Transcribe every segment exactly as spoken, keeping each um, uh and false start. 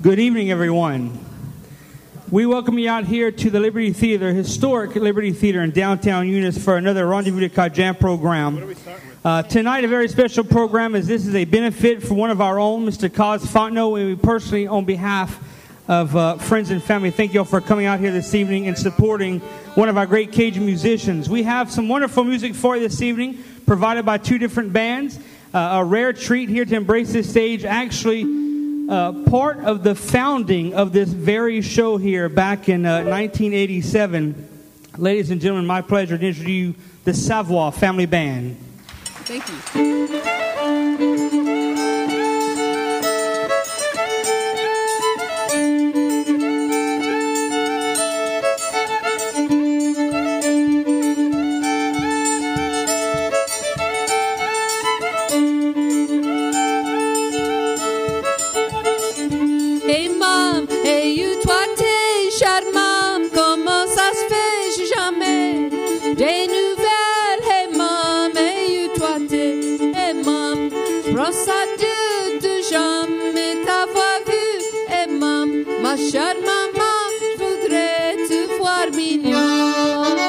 Good evening, everyone. We welcome you out here to the Liberty Theater, historic Liberty Theater in downtown Eunice for another Rendezvous de Ka Jam program. What are we starting with? Uh, tonight, a very special program as this is a benefit for one of our own, Mister Cos Fontenot, and we personally, on behalf of uh, friends and family, thank you all for coming out here this evening and supporting one of our great Cajun musicians. We have some wonderful music for you this evening, provided by two different bands. Uh, a rare treat here to embrace this stage, actually uh, part of the founding of this very show here back in uh, nineteen eighty-seven. Ladies and gentlemen, my pleasure to introduce you the Savoie Family Band. Thank you. Ma chère maman, je voudrais te voir mignonne.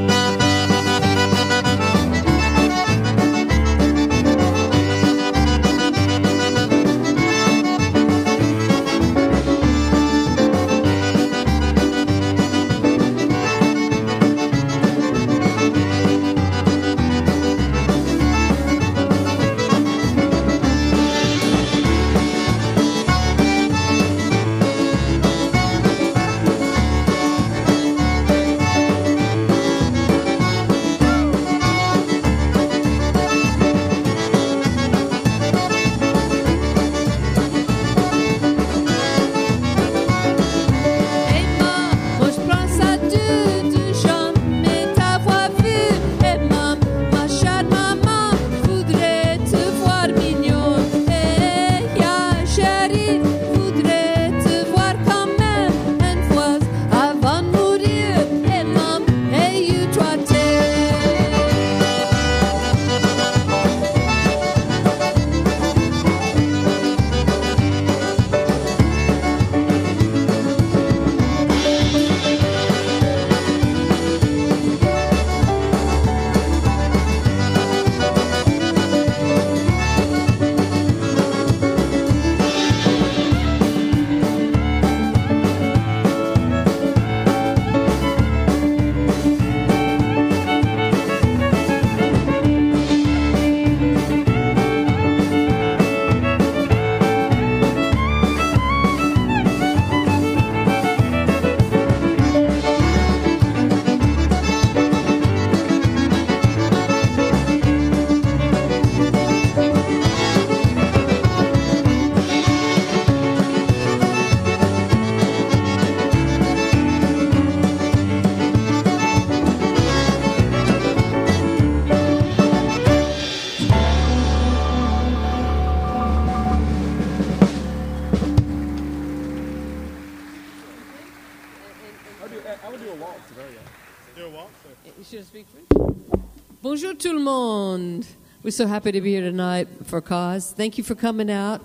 Bonjour tout le monde. We're so happy to be here tonight for Cos. Thank you for coming out.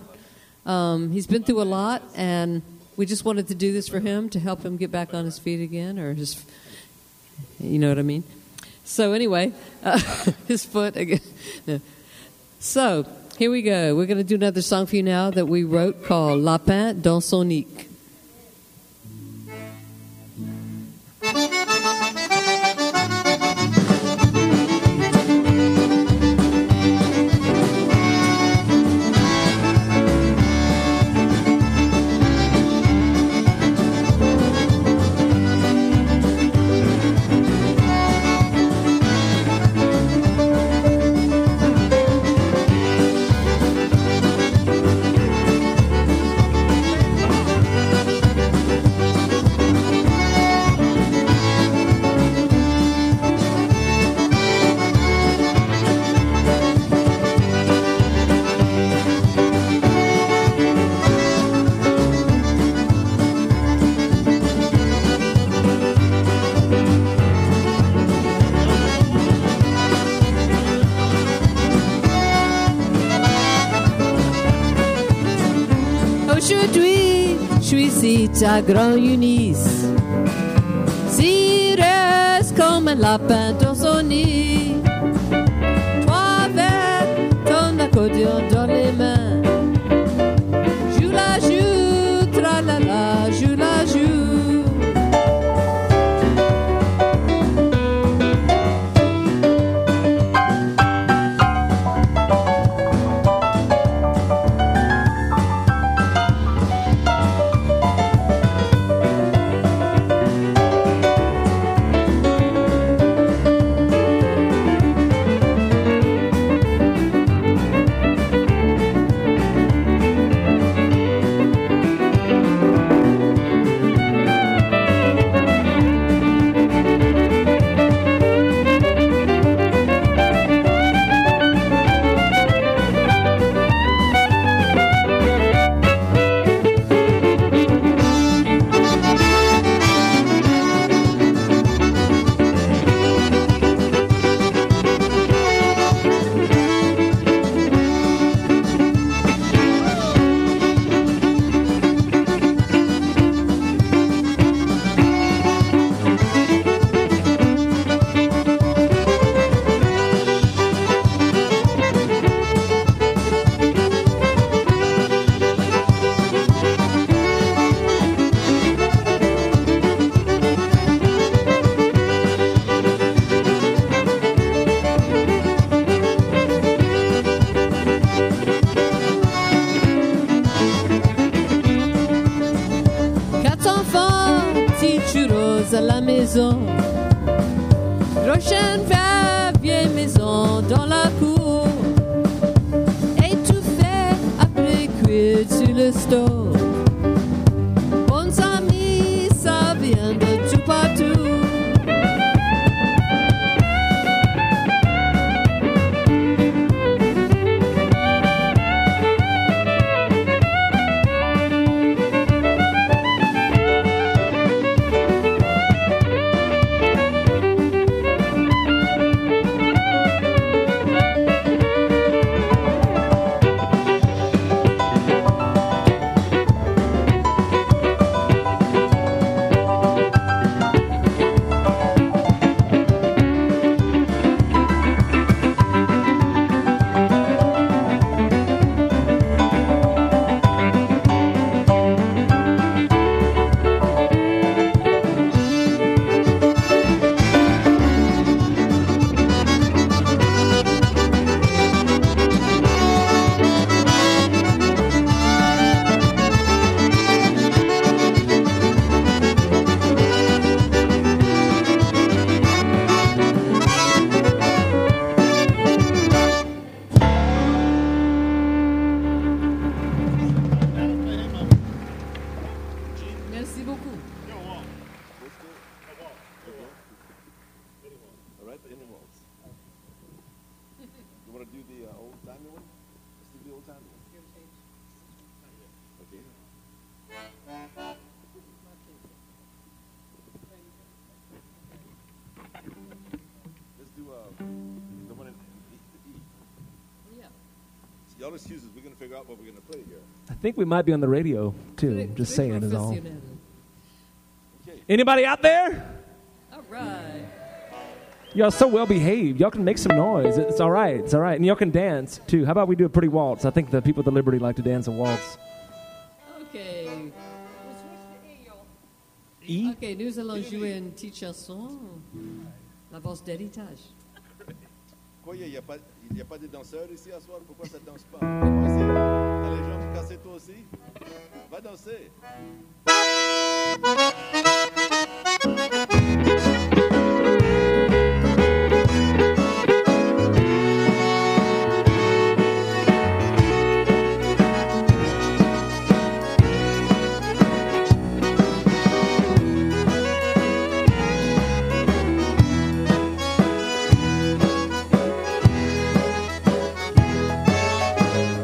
Um, he's been through a lot, and we just wanted to do this for him to help him get back on his feet again, or his, you know what I mean? So anyway, uh, his foot again. No. So here we go. We're going to do another song for you now that we wrote called Lapin dans son nique. Thank félicite à Grand Eunice. S'il reste comme un lapin dans son nid, toi avec ton accordéon dans les mains, joue la joue, tralala, joue la joue. à la maison. Prochaine va vieille maison dans la cour. Étouffé après cuire sur le stove. Bons amis, ça vient de tout partout. Y'all excuses, we're going to figure out what we're going to play here. I think we might be on the radio, too. Just saying is all. Okay. Anybody out there? All right. Y'all so well behaved. Y'all can make some noise. It's all right. It's all right. And y'all can dance, too. How about we do a pretty waltz? I think the people at the Liberty like to dance a waltz. Okay. E? Ok, nous allons jouer une petite chanson. La valse d'héritage. Quoi, il n'y a, a pas de danseurs ici à soir? Pourquoi ça ne danse pas? T'as les jambes cassées toi aussi? Va danser!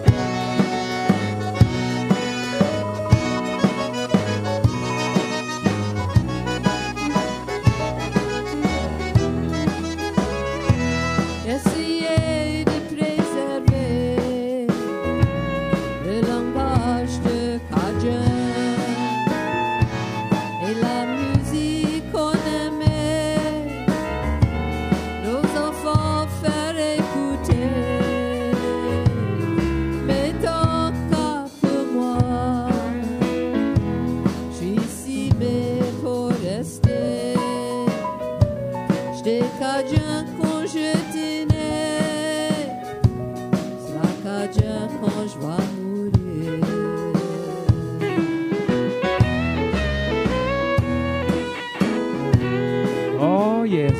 Thank yes.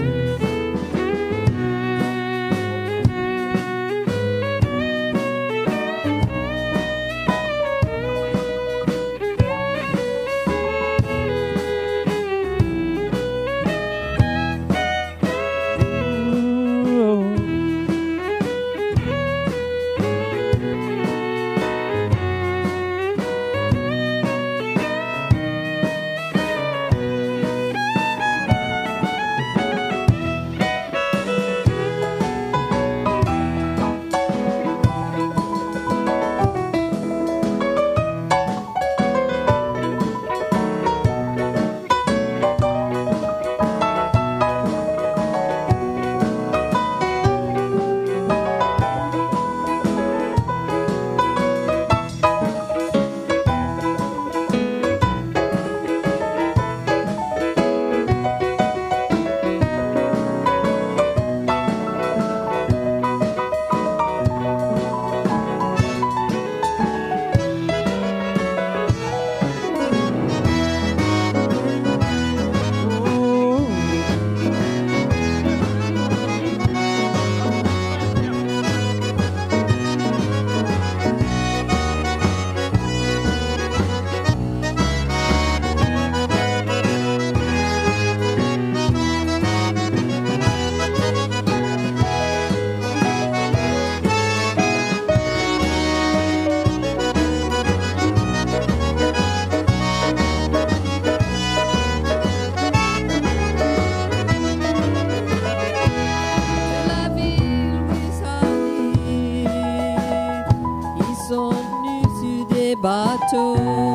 bateau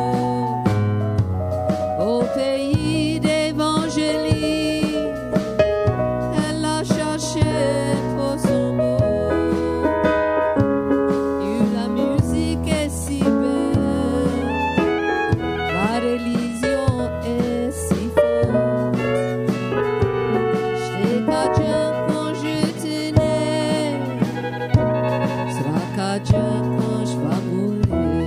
au pays d'Évangélie. Elle a cherché trop son mot. Et la musique est si belle, la religion est si forte. J'étais cadien quand j'étais né, sera cadien quand je vais mourir.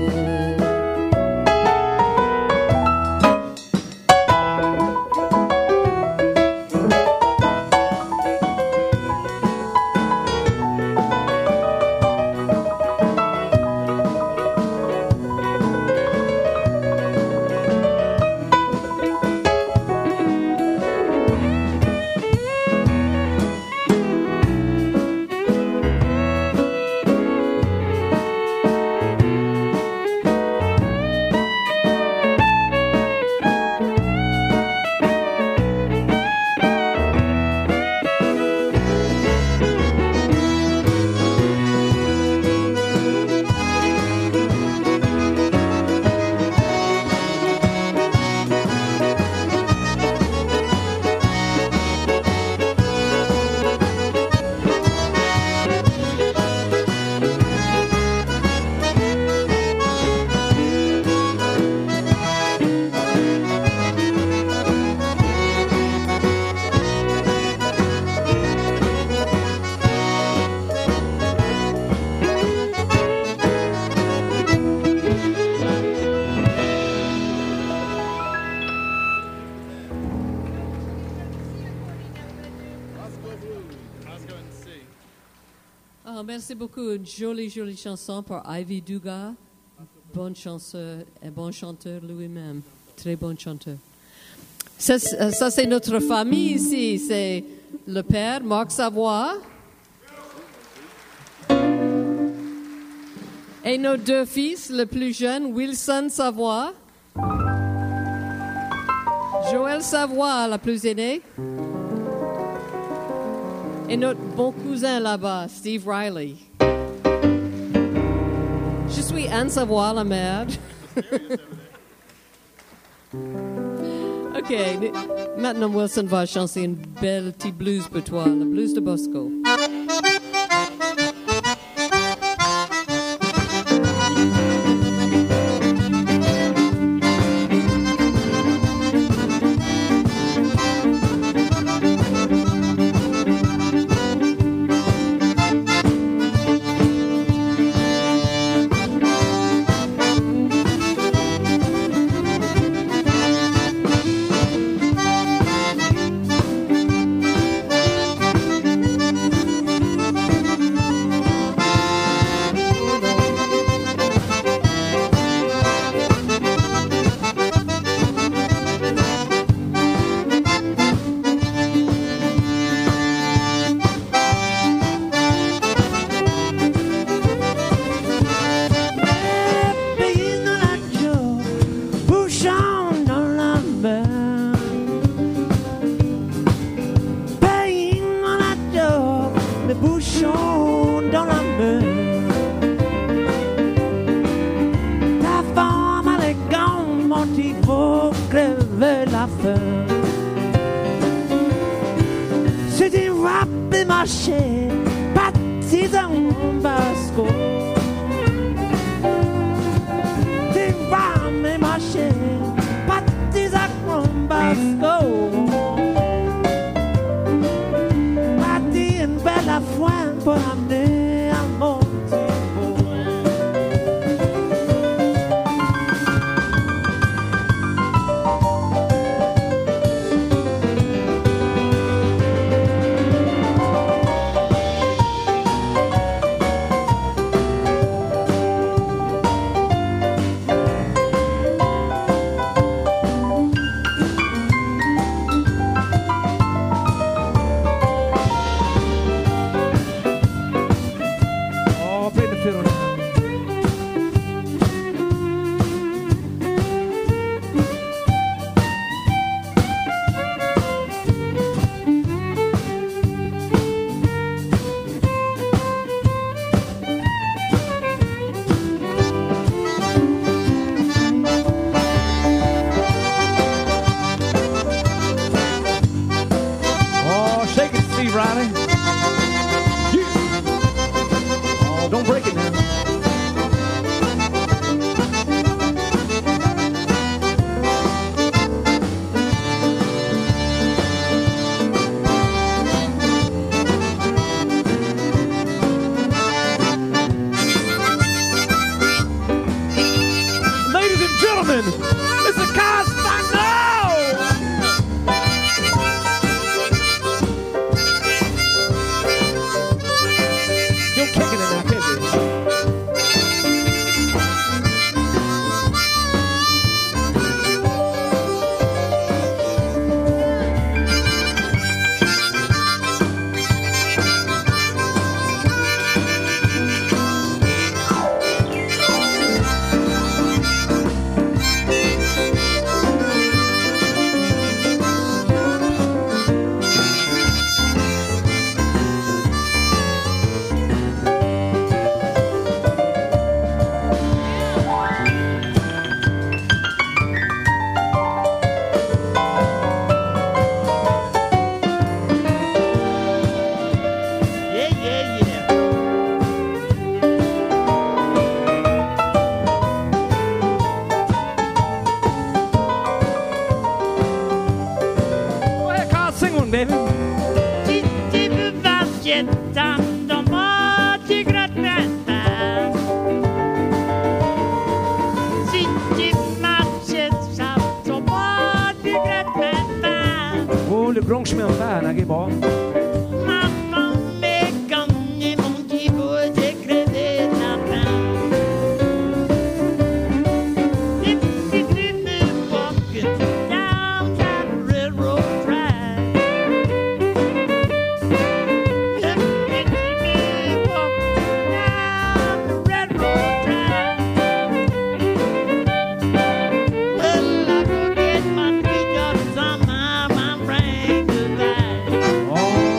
Oh, merci beaucoup. Une jolie, jolie chanson pour Ivy Dugas. Bonne chanson et bon chanteur lui-même. Très bon chanteur. Ça, ça c'est notre famille ici. C'est le père, Marc Savoie. Et nos deux fils, le plus jeune, Wilson Savoie. Joël Savoie, la plus aînée. Et notre bon cousin là-bas, Steve Riley. Je suis Anne Savoie, la mère. OK, maintenant Wilson va chanter une belle petite blues pour toi, le blues de Bosco. Thank matin. C'est des rap des marchés, partis dans mon basco. Des rap des marchés, partis dans mon basco. Partis une belle affaire pour amener à mon Oh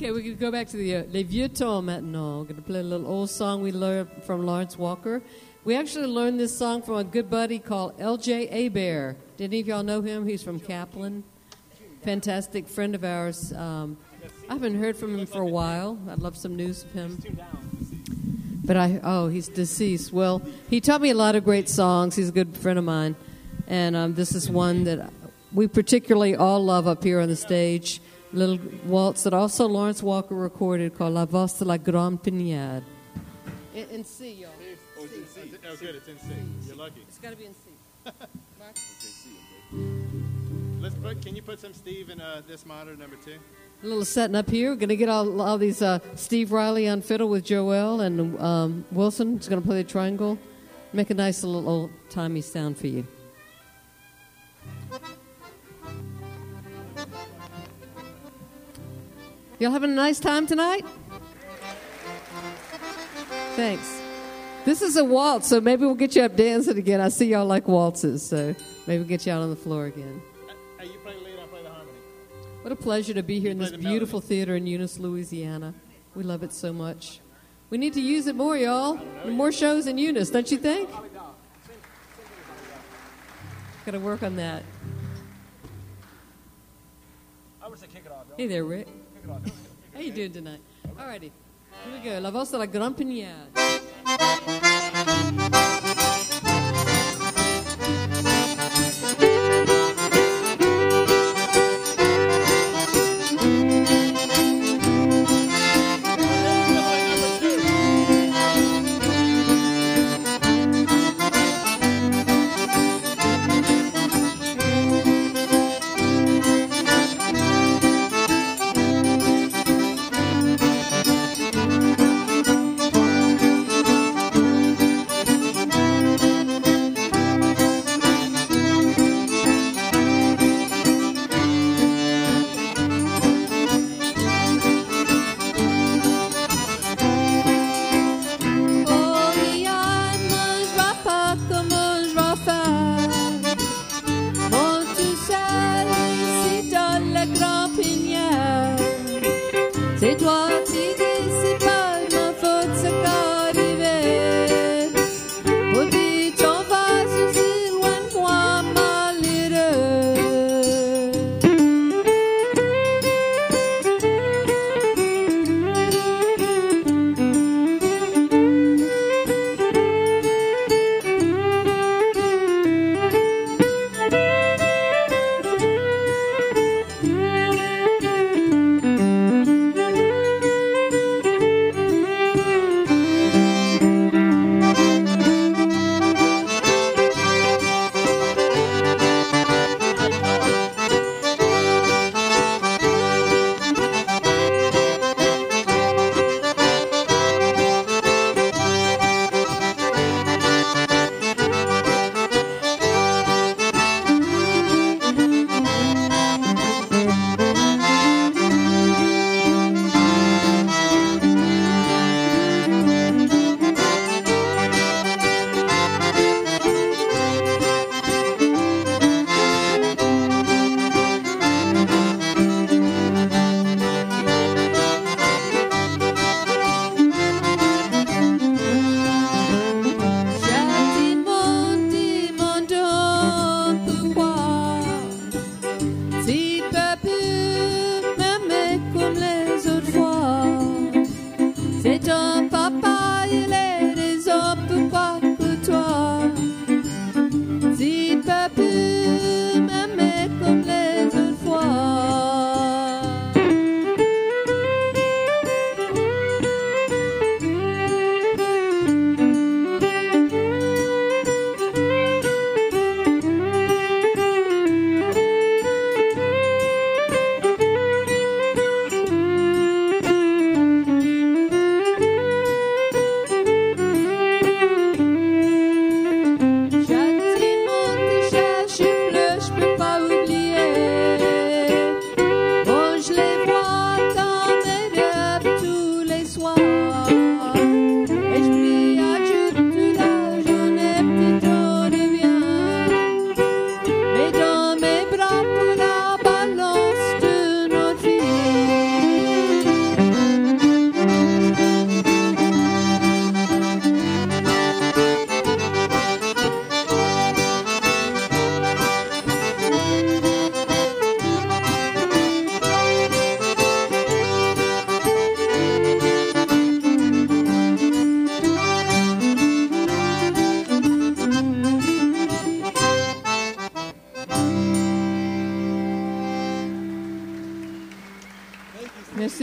Okay, we're going to go back to the uh, Les Vieux Temps maintenant. We're going to play a little old song we learned from Lawrence Walker. We actually learned this song from a good buddy called L J Abear. Did any of y'all know him? He's from Kaplan. Fantastic friend of ours. Um, I haven't heard from him for a while. I'd love some news of him. But I, oh, he's deceased. Well, he taught me a lot of great songs. He's a good friend of mine. And um, this is one that we particularly all love up here on the stage. A little waltz that also Lawrence Walker recorded called La Voz de la Grande Pignade. In, in C, y'all. Oh, it's in C. Oh, good. It's in C. You're lucky. It's got to be in C. Okay, C, okay. Let's put. Can you put some Steve in uh, this monitor number two? A little setting up here. We're going to get all, all these uh, Steve Riley on fiddle with Joel, and um, Wilson is going to play the triangle. Make a nice little old-timey sound for you. Y'all having a nice time tonight? Thanks. This is a waltz, so maybe we'll get you up dancing again. I see y'all like waltzes, so maybe we'll get you out on the floor again. Hey, you play the lead, I play the harmony. What a pleasure to be here in play this the beautiful melody. theater in Eunice, Louisiana. We love it so much. We need to use it more, y'all. More shows in Eunice, don't you think? Got to work on that. I would say kick it off. Hey there, Rick. How you doing tonight? All righty. Here we go. La Voz de la Grande Pignade. Thank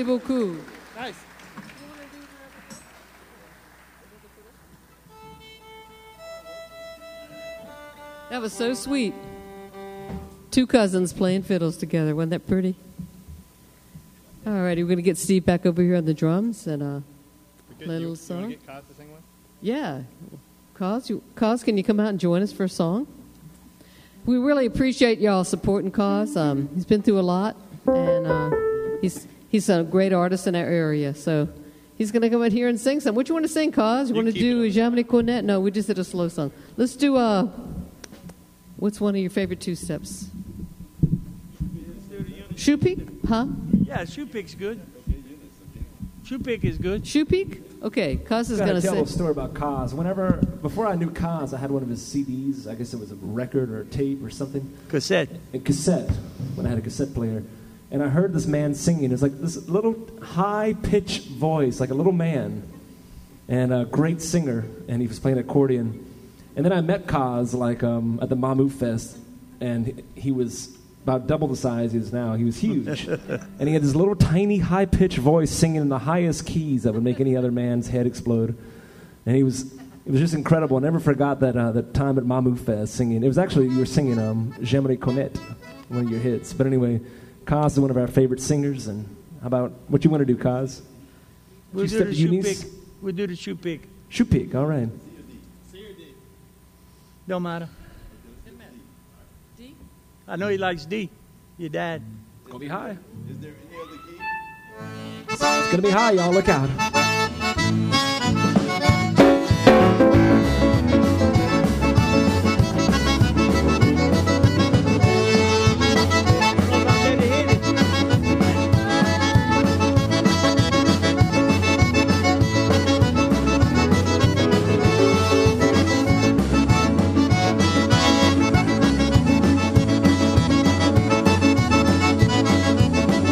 Merci beaucoup. Nice. That was so sweet. Two cousins playing fiddles together. Wasn't that pretty? All righty, we're going to get Steve back over here on the drums and uh, Good. play a You- little you song. wanna get Cos to sing one? Yeah. Cos, you, Cos, can you come out and join us for a song? We really appreciate y'all supporting Cos. Um, he's been through a lot, and uh, he's he's a great artist in our area. So he's going to come out here and sing some. What you want to sing, Cos? You, You want to keep do it up. Jamini Cornet? No, we just did a slow song. Let's do uh, what's one of your favorite two steps? Shoe Peak? Huh? Yeah, Shoe Pick's good. Shoe Pick is good. Shoe Peak? Okay, Cos is I going gotta to tell sing. a story about Kaz. Whenever, before I knew Kaz, I had one of his C Ds. I guess it was a record or a tape or something. Cassette. A cassette, when I had a cassette player. And I heard this man singing. It was like this little high-pitched voice, like a little man. And a great singer. And he was playing accordion. And then I met Kaz, like, um, at the Mamu Fest. And he, he was about double the size he is now. He was huge. And he had this little tiny high-pitched voice singing in the highest keys that would make any other man's head explode. And he was, it was just incredible. I never forgot that uh, that time at Mamu Fest singing. It was actually, you were singing um, J'aimerais connaître, one of your hits. But anyway, Kaz is one of our favorite singers. And how about, what you want to do, Kaz? We'll You do step the to your Shoe knees? Pick. We'll do the Shoe Pick. Shoe Pick, all right. Don't matter. D? I know he likes D. Your dad. It's going to be high. Is there any other key? It's going to be high, y'all. Look out.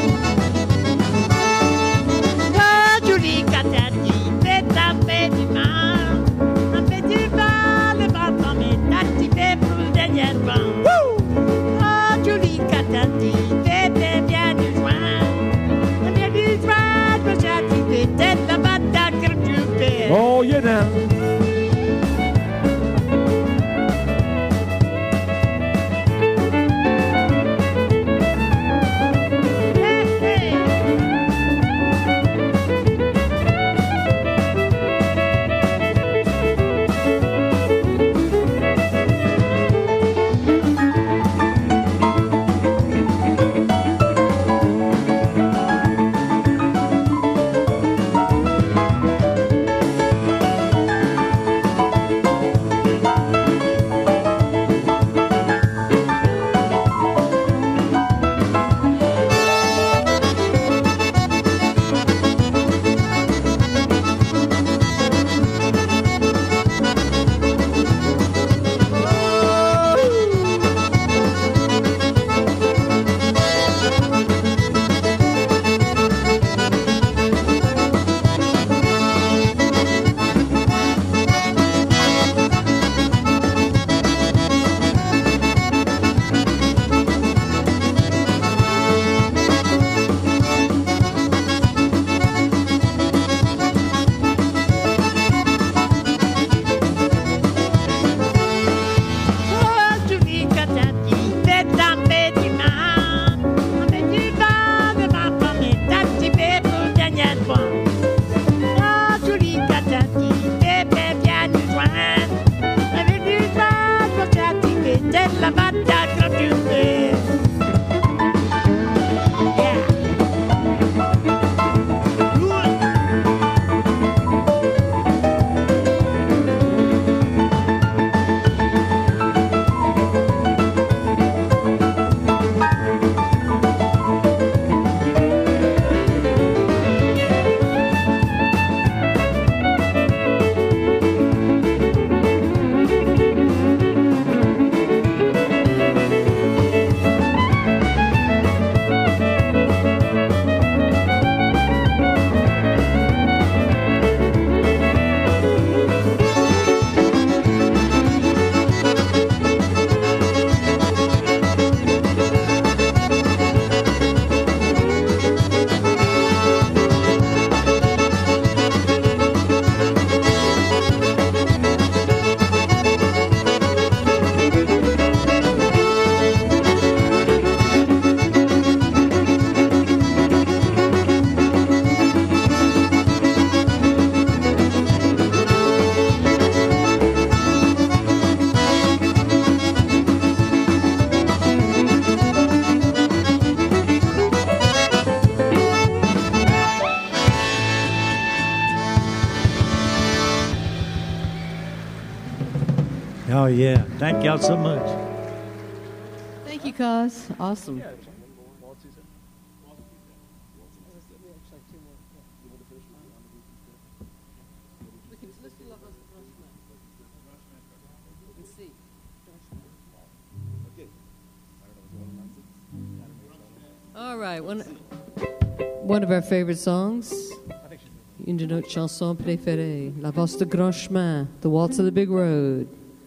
Julie Catati, Peta Pedima. Oh, yeah. Thank y'all so much. Thank you, Cos. Awesome. All right, one, one of our favorite songs, une de notre chanson préférée, La Valse de Grand Chemin, The Waltz of the Big Road.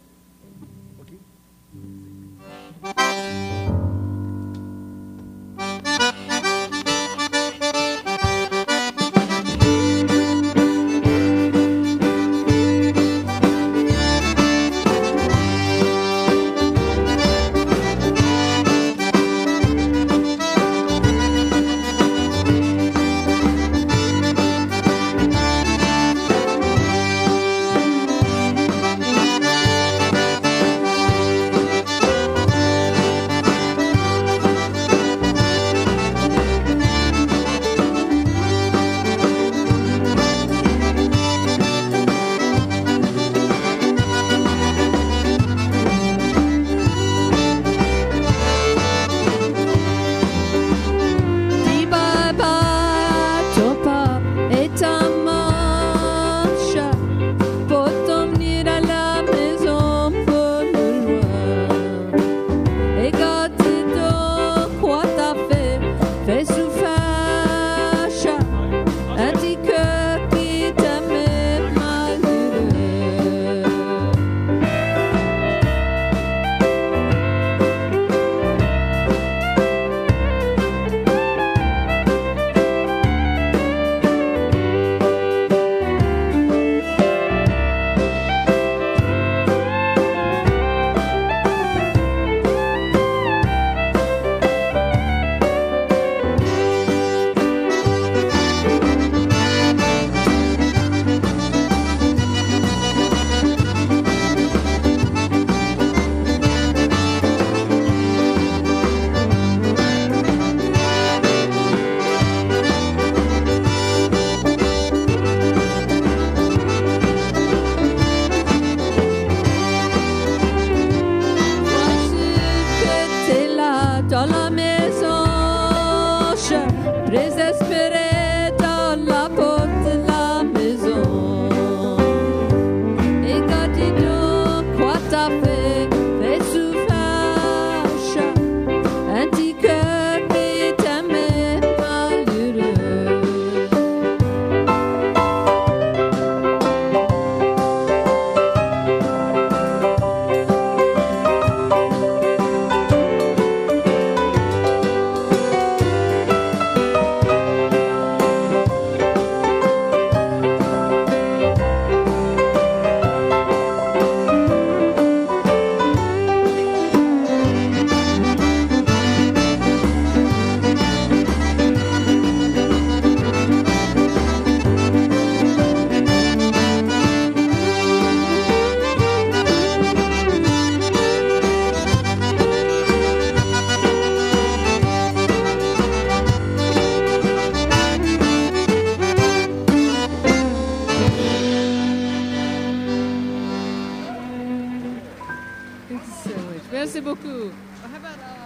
Merci beaucoup. How about uh,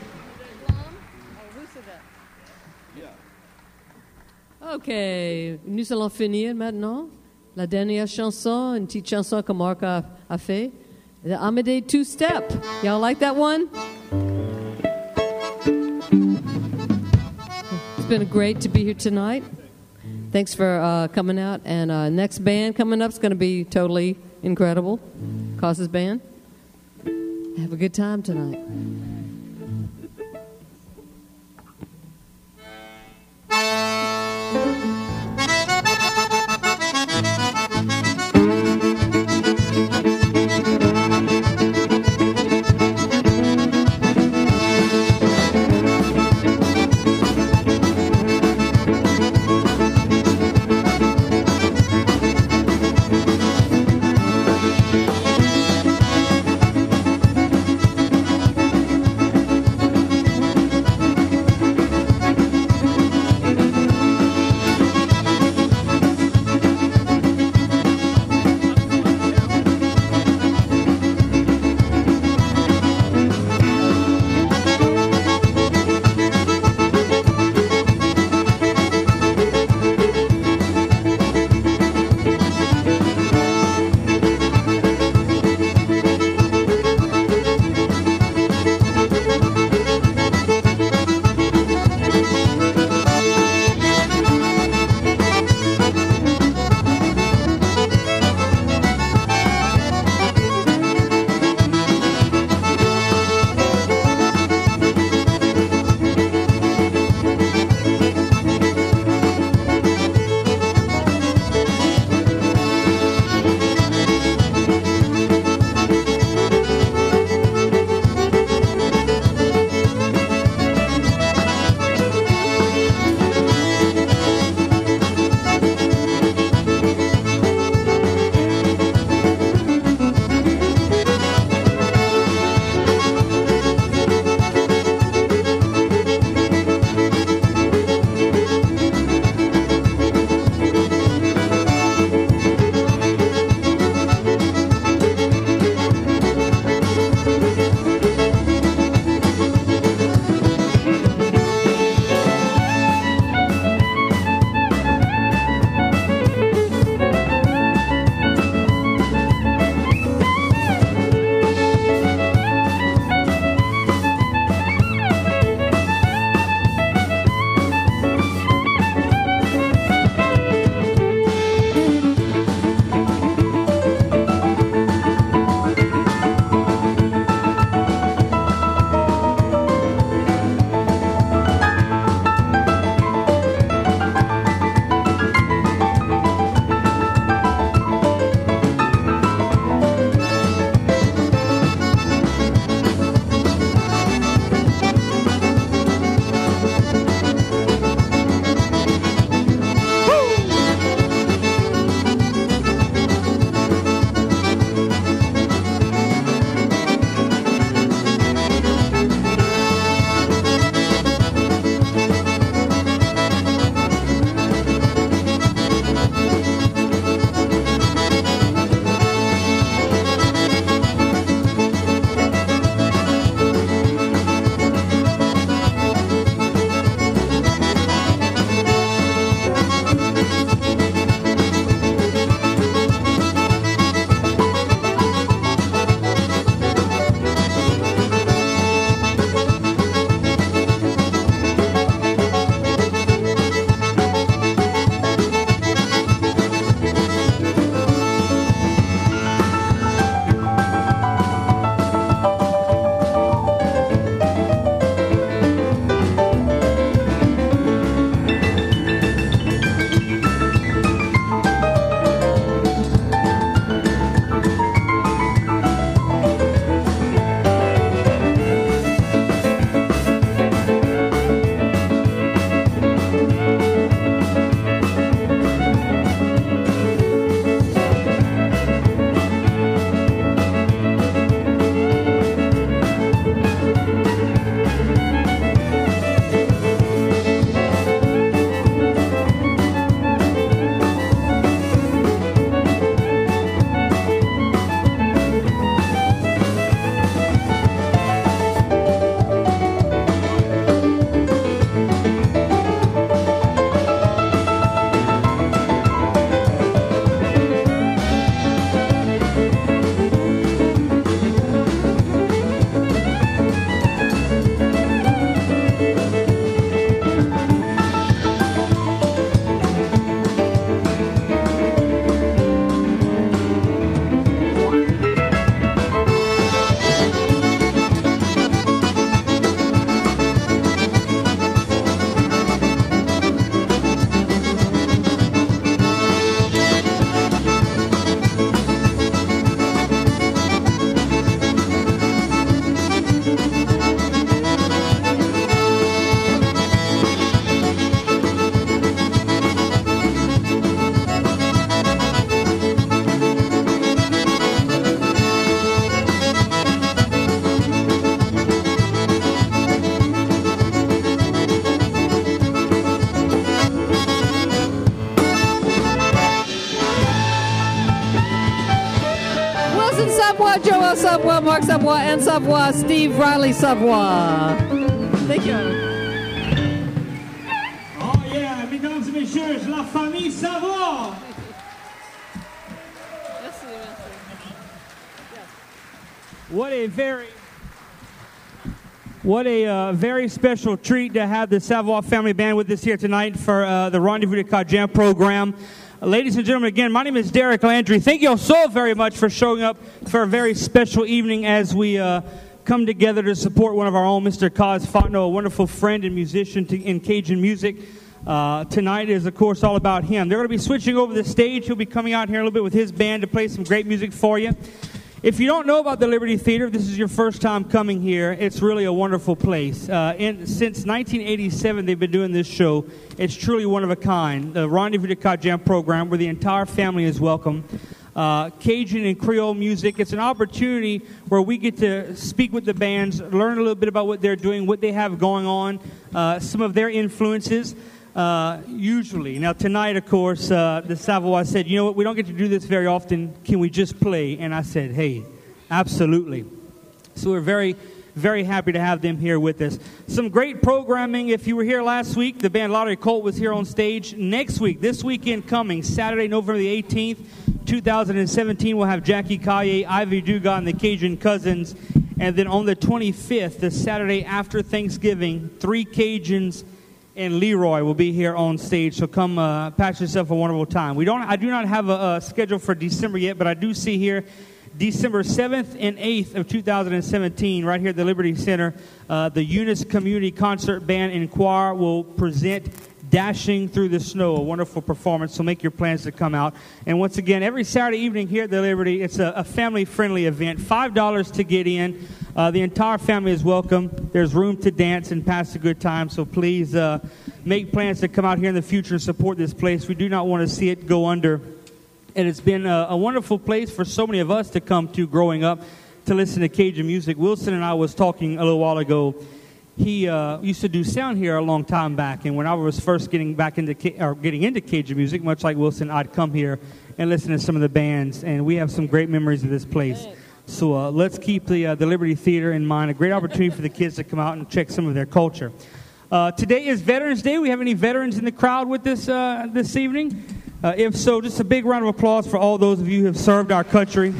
Islam? Oh, who said that? Yeah. Okay, nous allons finir maintenant. La dernière chanson, une petite chanson que Marc a, a fait. The Amédée two-step. Y'all like that one? It's been great to be here tonight. Thanks for uh, coming out. And uh, next band coming up is going to be totally incredible. Cos's band. Have a good time tonight. Thank Wilson Savoie, Joel Savoie, Mark Savoie, Anne Savoie, Steve Riley Savoie. Thank you. Oh yeah, mesdames et messieurs, la famille Savoie. What a very, what a uh, very special treat to have the Savoie family band with us here tonight for uh, the Rendezvous de Cas Jam program. Uh, ladies and gentlemen, again, my name is Derek Landry. Thank you all so very much for showing up for a very special evening as we uh, come together to support one of our own, Mister Cos Fontenot, a wonderful friend and musician to, in Cajun music. Uh, tonight is, of course, all about him. They're going to be switching over the stage. He'll be coming out here a little bit with his band to play some great music for you. If you don't know about the Liberty Theater, if this is your first time coming here, it's really a wonderful place. Uh, in, since nineteen eighty-seven, they've been doing this show. It's truly one of a kind. The Rendezvous de Cas Jam program, where the entire family is welcome. Uh, Cajun and Creole music. It's an opportunity where we get to speak with the bands, learn a little bit about what they're doing, what they have going on, uh, some of their influences. Uh, usually. Now, tonight, of course, uh, the Savoie said, you know what, we don't get to do this very often. Can we just play? And I said, hey, absolutely. So we're very, very happy to have them here with us. Some great programming. If you were here last week, the band Lottery Colt was here on stage. Next week, this weekend coming, Saturday, November the eighteenth, two thousand seventeen, we'll have Jackie Calle, Ivy Dugas, and the Cajun Cousins. And then on the twenty-fifth, the Saturday after Thanksgiving, Three Cajuns and Leroy will be here on stage, so come uh, patch yourself a wonderful time. We don't. I do not have a, a schedule for December yet, but I do see here December seventh and eighth of two thousand seventeen, right here at the Liberty Center, uh, the Eunice Community Concert Band and Choir will present Dashing Through the Snow, a wonderful performance, so make your plans to come out. And once again, every Saturday evening here at the Liberty, it's a, a family-friendly event, five dollars to get in. Uh, the entire family is welcome. There's room to dance and pass a good time, so please uh, make plans to come out here in the future and support this place. We do not want to see it go under. And it's been a, a wonderful place for so many of us to come to growing up to listen to Cajun music. Wilson and I was talking a little while ago. He uh, used to do sound here a long time back, and when I was first getting back into or getting into Cajun music, much like Wilson, I'd come here and listen to some of the bands, and we have some great memories of this place. So uh, let's keep the uh, the Liberty Theater in mind. A great opportunity for the kids to come out and check some of their culture. Uh, today is Veterans Day. We have any veterans in the crowd with us uh, this evening? Uh, if so, just a big round of applause for all those of you who have served our country.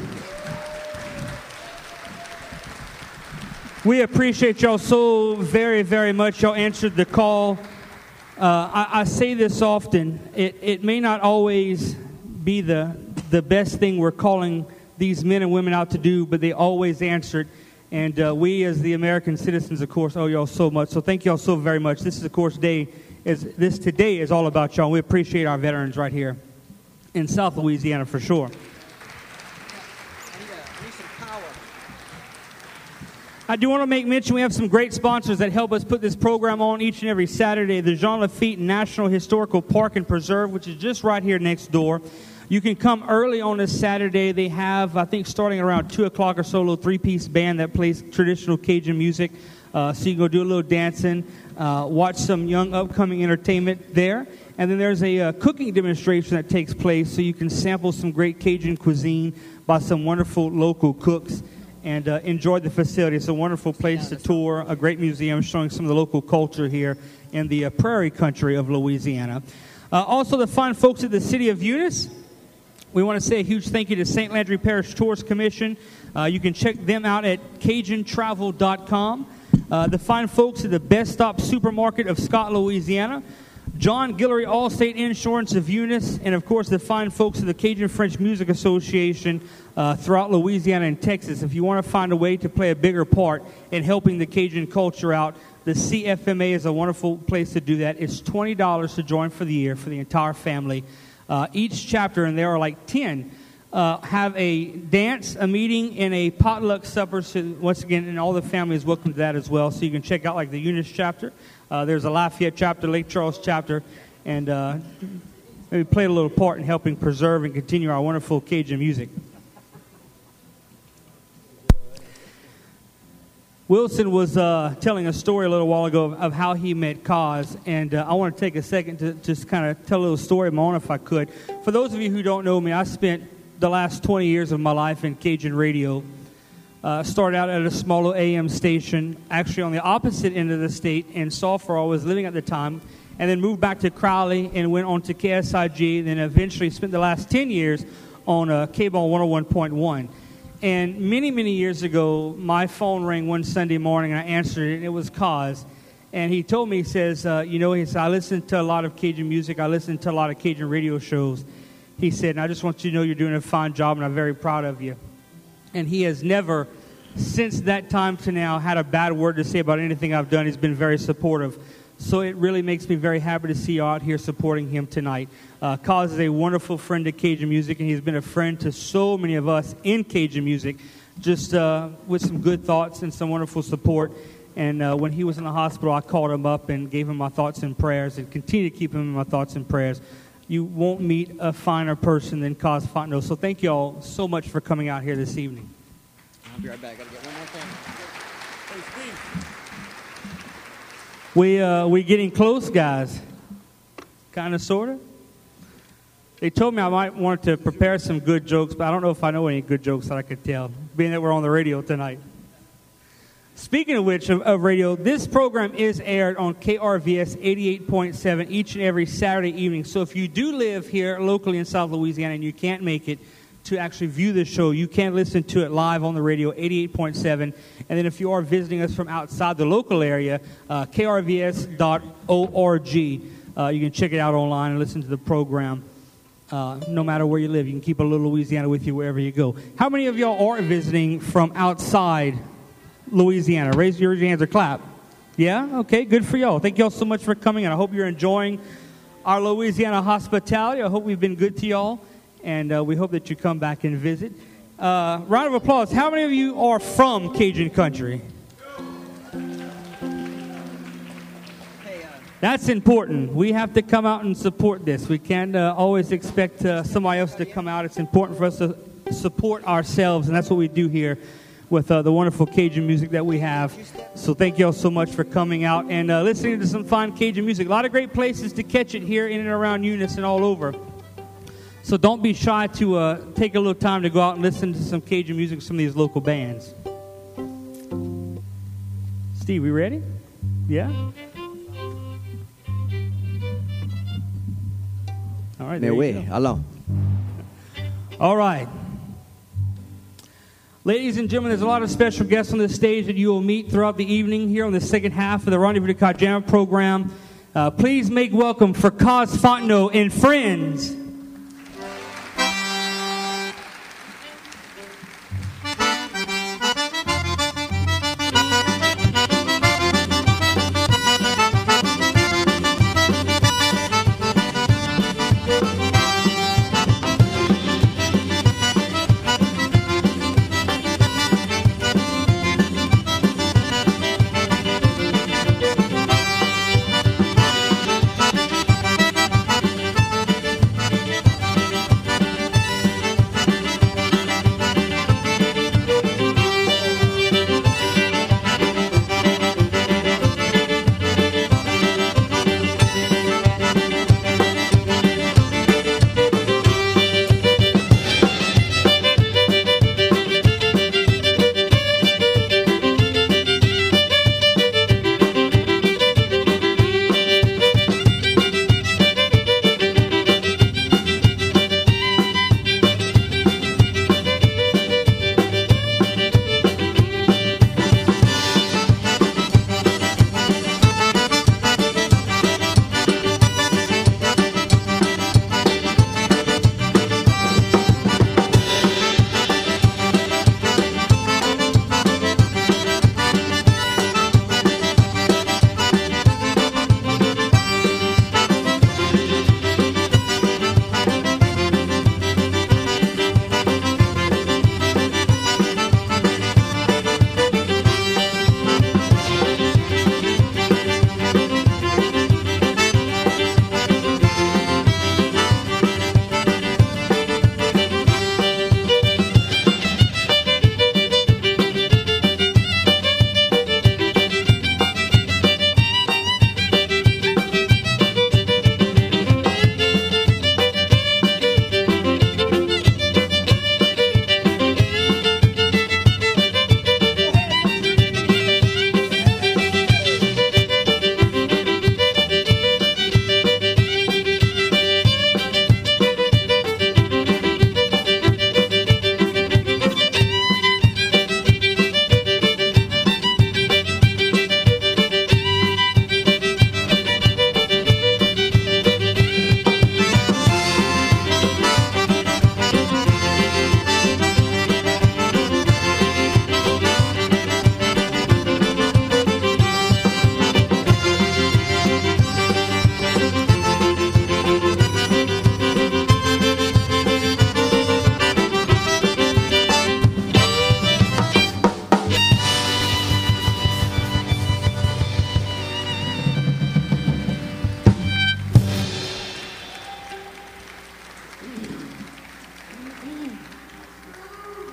We appreciate y'all so very, very much. Y'all answered the call. Uh, I, I say this often. It, it may not always be the the best thing we're calling these men and women out to do, but they always answered. And uh, we, as the American citizens, of course, owe y'all so much. So thank y'all so very much. This is, of course, day is this today is all about y'all. We appreciate our veterans right here in South Louisiana for sure. I do want to make mention we have some great sponsors that help us put this program on each and every Saturday. The Jean Lafitte National Historical Park and Preserve, which is just right here next door. You can come early on this Saturday. They have, I think, starting around two o'clock or so, a little three-piece band that plays traditional Cajun music. Uh, so you can go do a little dancing, uh, watch some young upcoming entertainment there. And then there's a uh, cooking demonstration that takes place, so you can sample some great Cajun cuisine by some wonderful local cooks and uh, enjoy the facility. It's a wonderful place to tour, a great museum showing some of the local culture here in the uh, prairie country of Louisiana. Uh, also, the fine folks at the City of Eunice. We want to say a huge thank you to Saint Landry Parish Tourist Commission. Uh, you can check them out at Cajun Travel dot com. Uh, the fine folks at the Best Stop Supermarket of Scott, Louisiana. John Guillory Allstate Insurance of Eunice. And, of course, the fine folks at the Cajun French Music Association uh, throughout Louisiana and Texas. If you want to find a way to play a bigger part in helping the Cajun culture out, the C F M A is a wonderful place to do that. It's twenty dollars to join for the year for the entire family. Uh, each chapter, and there are like ten, uh, have a dance, a meeting, and a potluck supper. So once again, and all the family is welcome to that as well. So you can check out like the Eunice chapter. Uh, there's a Lafayette chapter, Lake Charles chapter, and uh, maybe played a little part in helping preserve and continue our wonderful Cajun music. Wilson was uh, telling a story a little while ago of, of how he met Cos, and uh, I want to take a second to just kind of tell a little story of my own if I could. For those of you who don't know me, I spent the last twenty years of my life in Cajun radio. Uh, started out at a smaller A M station, actually on the opposite end of the state in Sulphur. I was living at the time, and then moved back to Crowley and went on to K S I G, then eventually spent the last ten years on uh, K-Ball one oh one point one. And many, many years ago, my phone rang one Sunday morning, and I answered it, and it was Cos. And he told me, he says, uh, you know, he said, I listen to a lot of Cajun music. I listen to a lot of Cajun radio shows. He said, and I just want you to know you're doing a fine job, and I'm very proud of you. And he has never, since that time to now, had a bad word to say about anything I've done. He's been very supportive. So it really makes me very happy to see you out here supporting him tonight. Uh, Cos is a wonderful friend to Cajun music, and he's been a friend to so many of us in Cajun music, just uh, with some good thoughts and some wonderful support. And uh, when he was in the hospital, I called him up and gave him my thoughts and prayers, and continue to keep him in my thoughts and prayers. You won't meet a finer person than Cos Fontenot. So thank you all so much for coming out here this evening. I'll be right back. Got to get one more thing. Hey, Steve. We uh, we getting close, guys. Kind of, sort of. They told me I might want to prepare some good jokes, but I don't know if I know any good jokes that I could tell, being that we're on the radio tonight. Speaking of which, of, of radio, this program is aired on K R V S eighty-eight point seven each and every Saturday evening. So if you do live here locally in South Louisiana and you can't make it to actually view this show, you can listen to it live on the radio, eighty-eight point seven. And then if you are visiting us from outside the local area, uh, K R V S dot org. Uh, you can check it out online and listen to the program. Uh, no matter where you live, you can keep a little Louisiana with you wherever you go. How many of y'all are visiting from outside Louisiana? Raise your hands or clap. Yeah? Okay, good for y'all. Thank y'all so much for coming, and I hope you're enjoying our Louisiana hospitality. I hope we've been good to y'all, and uh, we hope that you come back and visit. Uh, round of applause. How many of you are from Cajun country? That's important. We have to come out and support this. We can't uh, always expect uh, somebody else to come out. It's important for us to support ourselves, and that's what we do here with uh, the wonderful Cajun music that we have. So thank you all so much for coming out and uh, listening to some fine Cajun music. A lot of great places to catch it here in and around Eunice and all over. So don't be shy to uh, take a little time to go out and listen to some Cajun music from some of these local bands. Steve, we ready? Yeah? All right, there you go. Hello. All right. Ladies and gentlemen, there's a lot of special guests on the stage that you will meet throughout the evening here on the second half of the Rendezvous de Cajun program. Uh, please make welcome for Cos Fontenot and friends.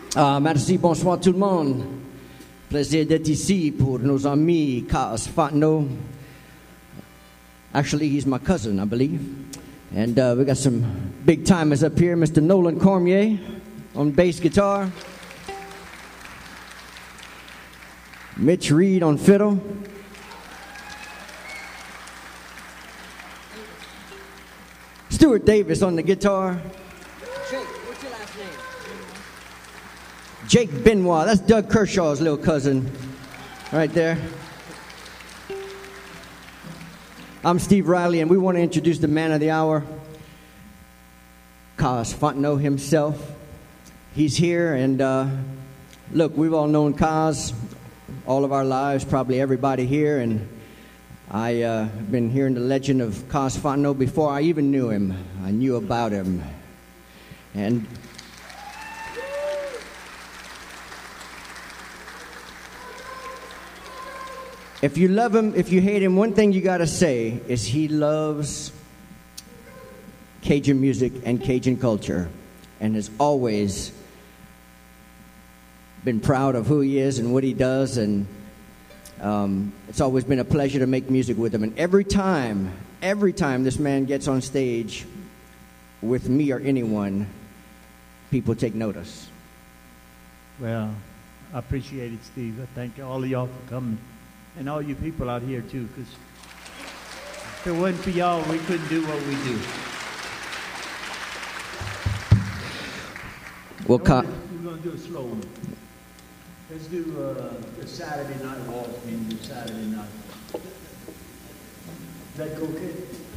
Uh, merci, bonsoir tout le monde. Plaisir d'être ici pour nos amis Kaz Fontenot. Actually, he's my cousin, I believe. And uh, we got some big timers up here. Mister Nolan Cormier on bass guitar. Mitch Reed on fiddle. Stuart Davis on the guitar. Jake, what's your last name? Jake Benoit, that's Doug Kershaw's little cousin, right there. I'm Steve Riley, and we want to introduce the man of the hour, Kaz Fontenot himself. He's here, and uh, look, we've all known Kaz all of our lives, probably everybody here, and I uh, have been hearing the legend of Kaz Fontenot before I even knew him. I knew about him. And if you love him, if you hate him, one thing you got to say is he loves Cajun music and Cajun culture and has always been proud of who he is and what he does, and um, it's always been a pleasure to make music with him. And every time, every time this man gets on stage with me or anyone, people take notice. Well, I appreciate it, Steve. I thank all of y'all for coming. And all you people out here, too, because if it wasn't for y'all, we couldn't do what we do. Well, Ka- we're going to do a slow one. Let's do uh, the Saturday Night Waltz, meaning the Saturday night. Is that okay?